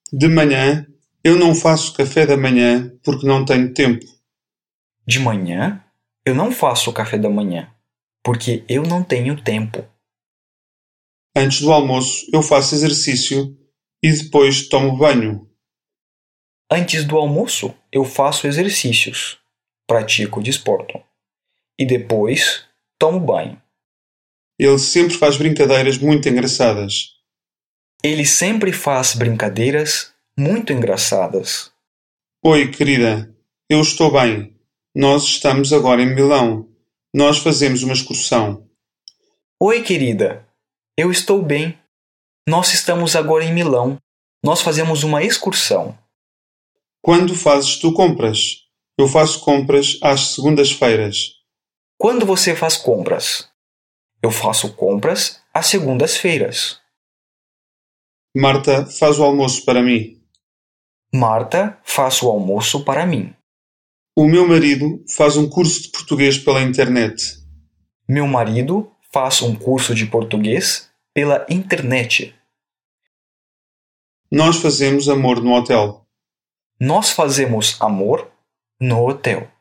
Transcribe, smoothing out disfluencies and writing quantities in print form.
De manhã, eu não faço café da manhã porque não tenho tempo. De manhã, eu não faço café da manhã, porque eu não tenho tempo. Antes do almoço, eu faço exercício e depois tomo banho. Antes do almoço, eu faço exercícios, pratico desporto e depois tomo banho. Ele sempre faz brincadeiras muito engraçadas. Ele sempre faz brincadeiras muito engraçadas. Oi, querida. Eu estou bem. Nós estamos agora em Milão. Nós fazemos uma excursão. Oi, querida. Eu estou bem. Nós estamos agora em Milão. Nós fazemos uma excursão. Quando fazes tu compras? Eu faço compras às segundas-feiras. Quando você faz compras? Eu faço compras às segundas-feiras. Marta faz o almoço para mim. Marta faz o almoço para mim. O meu marido faz um curso de português pela internet. Meu marido faz um curso de português pela internet. Nós fazemos amor no hotel. Nós fazemos amor no hotel.